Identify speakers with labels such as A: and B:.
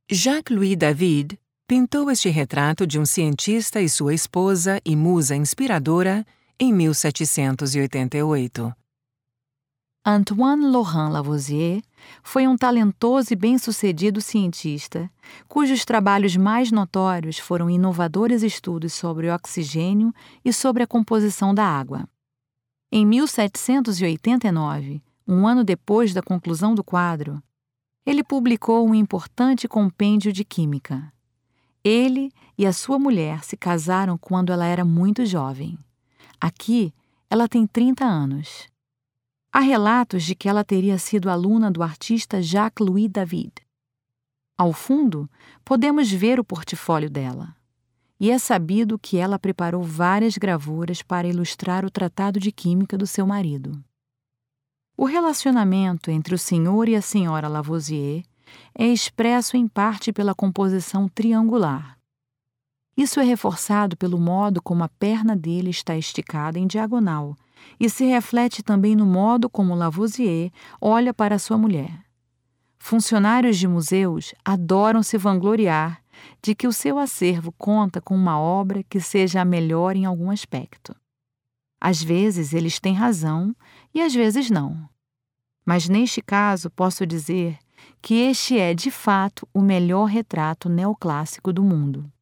A: Jacques-Louis David pintou este retrato de um cientista e sua esposa e musa inspiradora em 1788.
B: Antoine Laurent Lavoisier foi um talentoso e bem-sucedido cientista, cujos trabalhos mais notórios foram inovadores estudos sobre o oxigênio e sobre a composição da água. Em 1789, um ano depois da conclusão do quadro, ele publicou um importante compêndio de química. Ele e a sua mulher se casaram quando ela era muito jovem. Aqui, ela tem 30 anos. Há relatos de que ela teria sido aluna do artista Jacques-Louis David. Ao fundo, podemos ver o portfólio dela. E é sabido que ela preparou várias gravuras para ilustrar o tratado de química do seu marido. O relacionamento entre o senhor e a senhora Lavoisier é expresso em parte pela composição triangular. Isso é reforçado pelo modo como a perna dele está esticada em diagonal e se reflete também no modo como Lavoisier olha para sua mulher. Funcionários de museus adoram se vangloriar de que o seu acervo conta com uma obra que seja a melhor em algum aspecto. Às vezes eles têm razão e às vezes não. Mas neste caso posso dizer que este é, de fato, o melhor retrato neoclássico do mundo.